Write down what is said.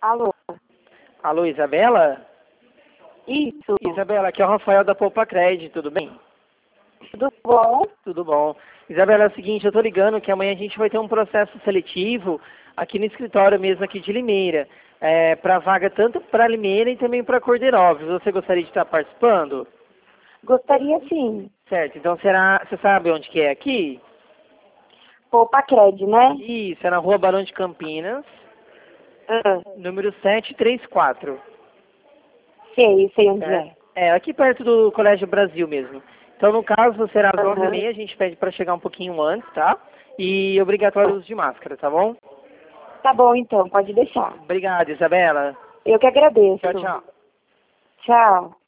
Alô? Alô, Isabela? Isso. Isabela, aqui é o Rafael da Poupa Cred, tudo bem? Tudo bom? Tudo bom. Isabela, é o seguinte, eu tô ligando que amanhã a gente vai ter um processo seletivo aqui no escritório mesmo aqui de Limeira, para vaga tanto para Limeira e também para Corderópolis. Você gostaria de estar participando? Gostaria sim. Certo, então você sabe onde que é aqui? Poupa Cred, né? Isso, é na Rua Barão de Campinas, Ah, número 734. sei onde Certo? é. É, aqui perto do Colégio Brasil mesmo. Então, no caso, será às Aham. 11h30, a gente pede para chegar um pouquinho antes, tá? E obrigatório o uso de máscara, tá bom? Tá bom então, pode deixar. Obrigado, Isabela. Eu que agradeço. Tchau, tchau. Tchau.